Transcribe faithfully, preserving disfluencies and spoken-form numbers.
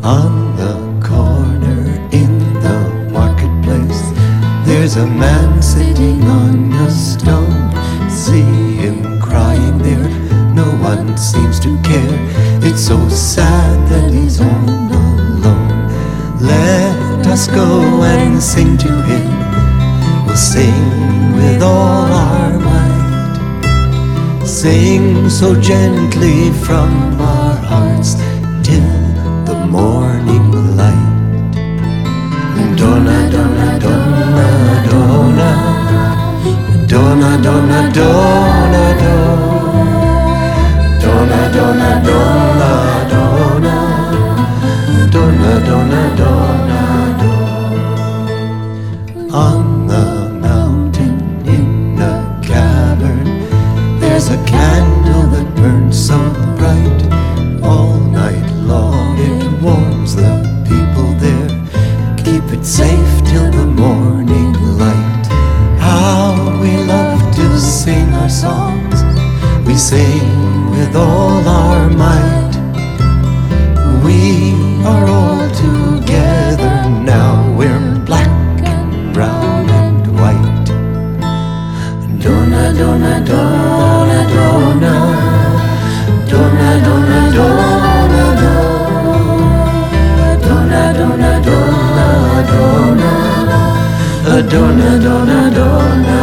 On the corner in the marketplace, there's a man sitting on a stone. See him crying there, no one seems to care. It's so sad that he's all alone. Let us go and sing to him. We'll sing with all our might, sing so gently from our hearts till the morning light. Donna, donna, donna, donna, donna, donna, donna, donna, donna, donna, donna, donna, donna, donna, donna. On the mountain in a cavern, there's a candle that burns so bright. All night long it warms the people there. Keep it safe till the morning light. How we love to sing our songs. We sing with all our might. We are all together now. We're black and brown and white. Donna, donna, donna, donna, donna, donna, donna, donna, donna, donna, donna, donna, donna, donna, donna.